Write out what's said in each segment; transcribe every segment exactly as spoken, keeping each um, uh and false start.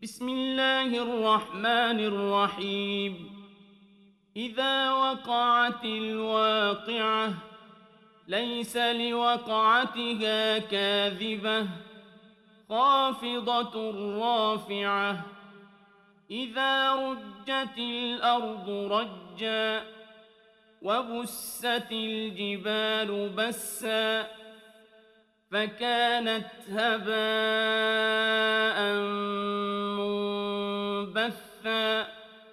بسم الله الرحمن الرحيم. إذا وقعت الواقعة ليس لوقعتها كاذبة خافضة رافعة. إذا رجت الأرض رجا وبست الجبال بسا فكانت هباء منبثا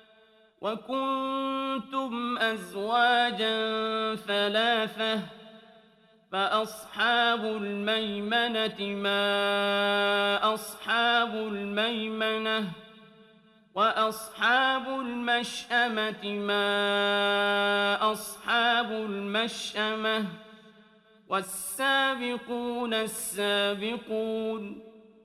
وكنتم أزواجا ثلاثة فأصحاب الميمنة ما أصحاب الميمنة وأصحاب المشأمة ما أصحاب المشأمة والسابقون السابقون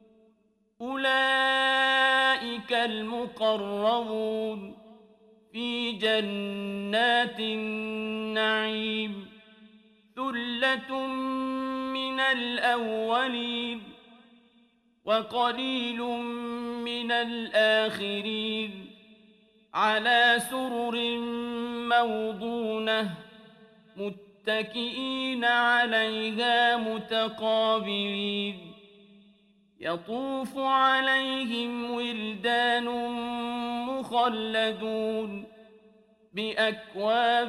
أولئك المقربون في جنات النعيم ثلة من الأولين وقليل من الآخرين على سرر موضونة متكئين عليها متقابلين يطوف عليهم ولدان مخلدون بأكواب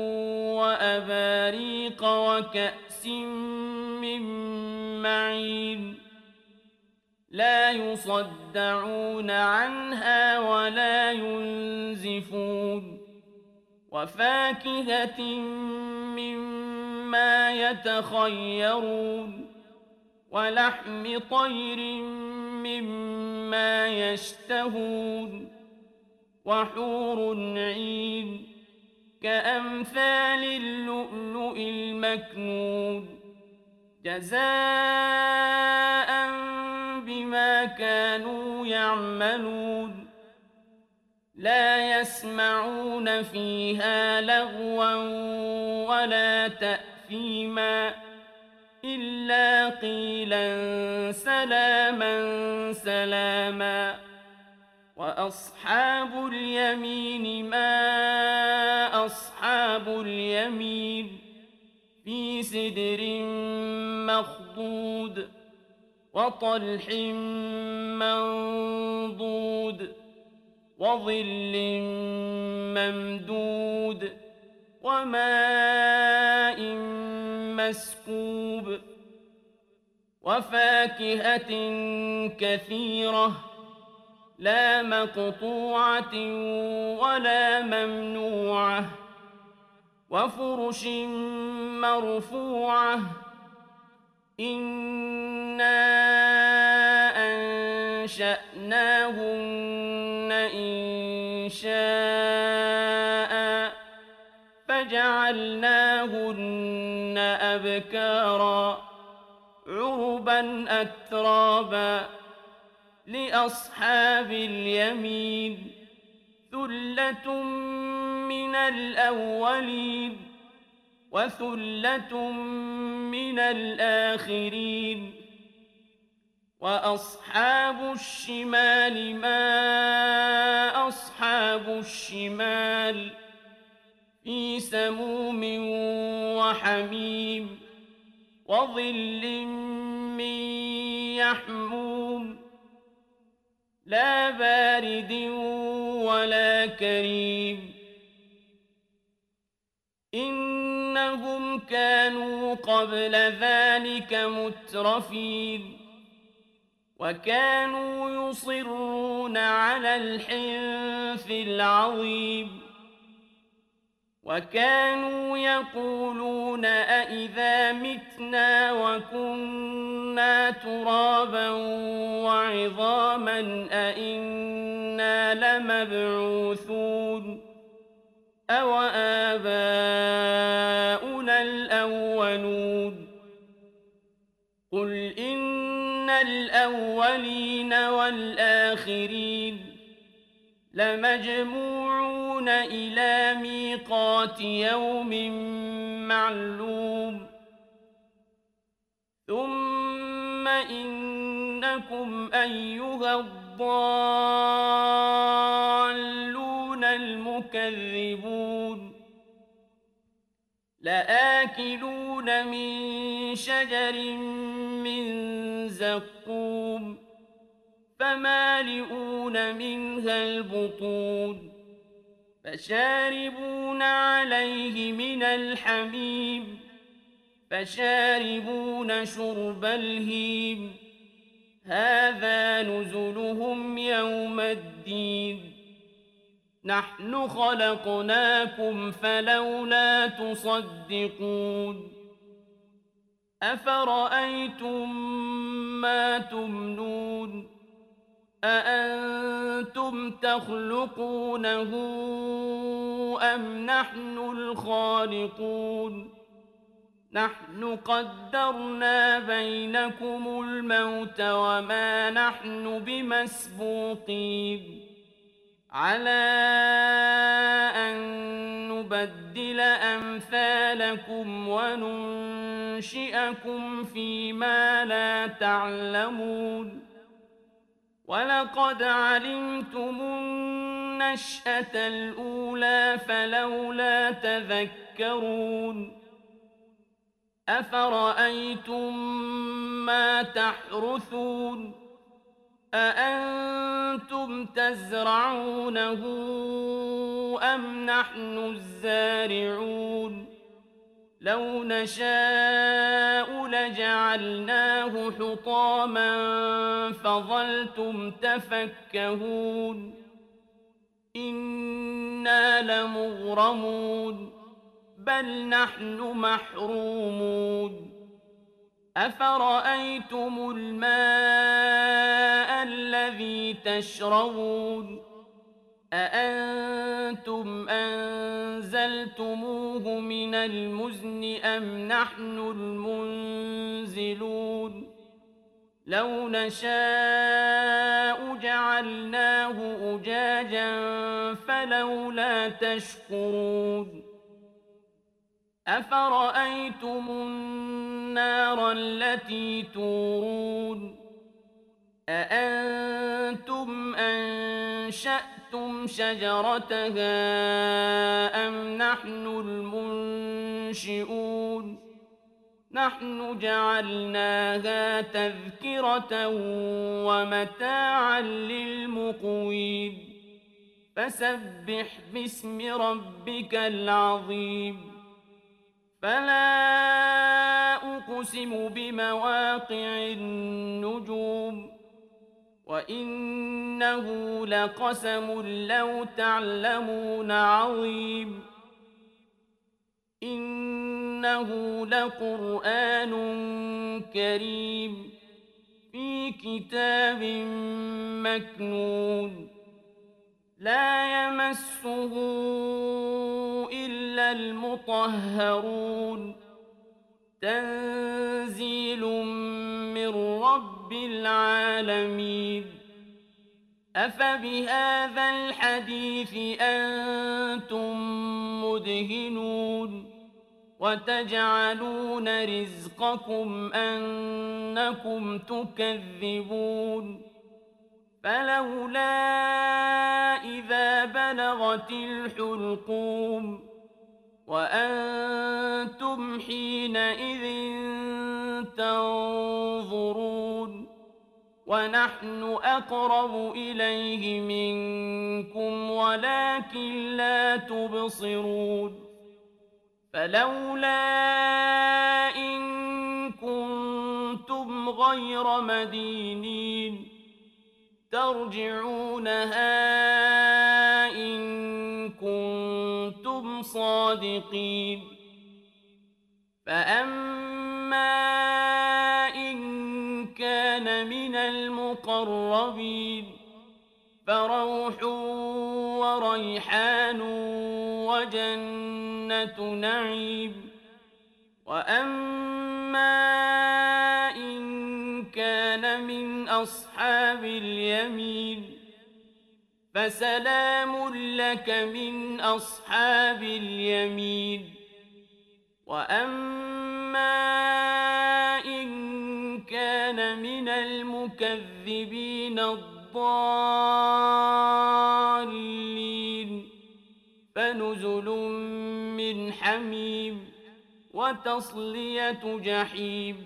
وأباريق وكأس من معين لا يصدعون عنها ولا ينزفون وفاكهة مما يتخيرون ولحم طير مما يشتهون وحور عين كأمثال اللؤلؤ المكنون جزاء بما كانوا يعملون لا يسمعون فيها لغوا ولا تأثيما إلا قيلا سلاما سلاما وأصحاب اليمين ما أصحاب اليمين في سدر مخضود وطلح منضود وظل ممدود وماء مسكوب وفاكهة كثيرة لا مقطوعة ولا ممنوعة وفرش مرفوعة إنا أنشأناهن إنشاء فجعلناهن أبكارا عربا أترابا لأصحاب اليمين ثلة من الأولين وثلة من الآخرين وأصحاب الشمال ما أصحاب الشمال في سموم وحميم وظل من يحموم لا بارد ولا كريم إنهم كانوا قبل ذلك مترفين وكانوا يصرون على الحنث العظيم وكانوا يقولون أإذا متنا وكنا ترابا وعظاما أإنا لمبعوثون أو آباؤنا الأولون قل إن الأولين والآخرين لمجموعون إلى ميقات يوم معلوم ثم إنكم أيها الضالون المكذبون لآكلون من شجر من زقوم فمالئون منها البطون فشاربون عليه من الحميم فشاربون شرب الهيم هذا نزلهم يوم الدين نحن خلقناكم فلولا تصدقون أفرأيتم ما تمنون أأنتم تخلقونه أم نحن الخالقون نحن قدرنا بينكم الموت وما نحن بمسبوقين على أن نبدل أمثالكم وننشئكم فيما لا تعلمون ولقد علمتم النشأة الأولى فلولا تذكرون أفرأيتم ما تحرثون أأنتم تزرعونه أم نحن الزارعون لو نشاء لجعلناه حطاما فظلتم تفكهون إنا لمغرمون بل نحن محرومون أفرأيتم الماء الذي تشربون أأنتم أنزلتموه من المزن أم نحن المنزلون لو نشاء جعلناه أجاجا فلولا تشكرون أفرأيتم النار التي تورون أأنتم أنشأتم شجرتها أم نحن المنشئون نحن جعلناها تذكرة ومتاعا للمقوين فسبح باسم ربك العظيم فلا أقسم بمواقع النجوم وإنه لقسم لو تعلمون عظيم إنه لقرآن كريم في كتاب مكنون لا يمسه إلا المطهرون تنزيل من رب العالمين أفبهذا الحديث أنتم مدهنون وتجعلون رزقكم أنكم تكذبون فلولا إذا بلغت الحلقوم وأنتم حينئذ تنظرون ونحن أقرب إليه منكم ولكن لا تبصرون فلولا إن كنتم غير مدينين ترجعونها إن كنتم صادقين فأما إن كان من المقربين فروح وريحان وجنة نعيم وأما إن كان من أصحاب اليمين فسلام لك من أصحاب اليمين وأما إن كان من المكذبين الضالين الضالين فنزل من حميم وتصلية جحيم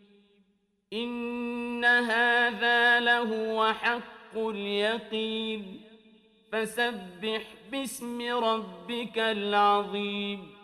إن هذا لهو حق اليقين فسبح باسم ربك العظيم